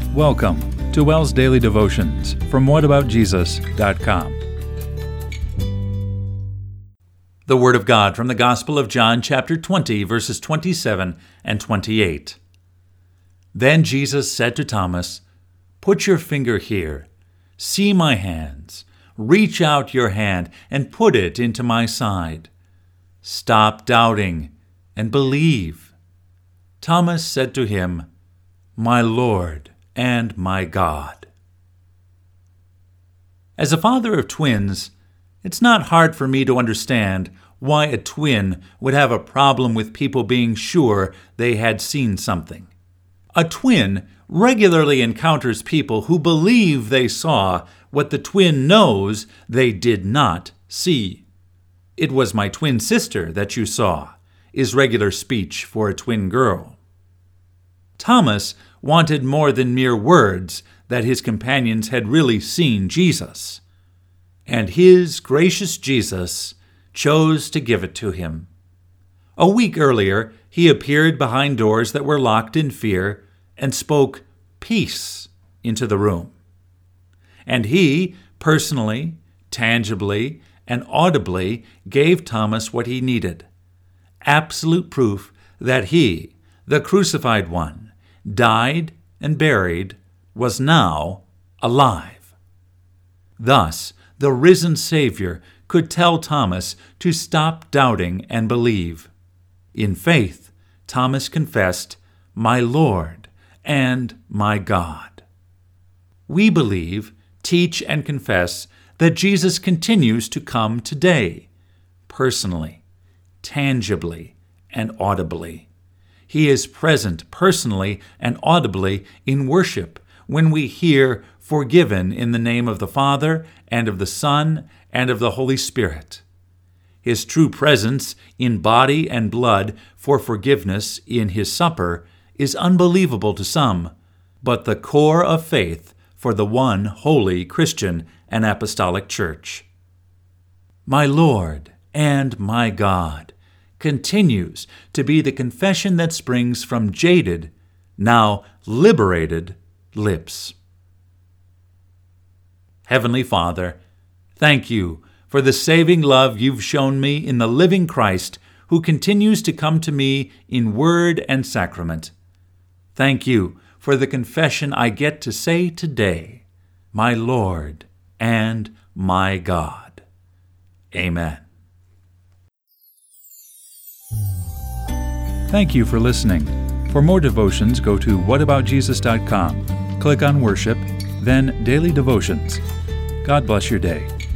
Welcome to WELL's Daily Devotions from whataboutjesus.com. The Word of God from the Gospel of John, chapter 20, verses 27 and 28. Then Jesus said to Thomas, "Put your finger here. See my hands. Reach out your hand and put it into my side. Stop doubting and believe." Thomas said to him, "My Lord and my God." As a father of twins, it's not hard for me to understand why a twin would have a problem with people being sure they had seen something. A twin regularly encounters people who believe they saw what the twin knows they did not see. "It was my twin sister that you saw," is regular speech for a twin girl. Thomas wanted more than mere words that his companions had really seen Jesus, and his gracious Jesus chose to give it to him. A week earlier, he appeared behind doors that were locked in fear and spoke peace into the room. And he personally, tangibly, and audibly gave Thomas what he needed: absolute proof that he, the crucified one, died and buried, was now alive. Thus, the risen Savior could tell Thomas to stop doubting and believe. In faith, Thomas confessed, "My Lord and my God." We believe, teach, and confess that Jesus continues to come today, personally, tangibly, and audibly. He is present personally and audibly in worship when we hear "forgiven in the name of the Father, and of the Son, and of the Holy Spirit." His true presence in body and blood for forgiveness in his supper is unbelievable to some, but the core of faith for the one holy Christian and apostolic church. "My Lord and my God" continues to be the confession that springs from jaded, now liberated lips. Heavenly Father, thank you for the saving love you've shown me in the living Christ who continues to come to me in word and sacrament. Thank you for the confession I get to say today, "My Lord and my God." Amen. Thank you for listening. For more devotions, go to whataboutjesus.com. Click on Worship, then Daily Devotions. God bless your day.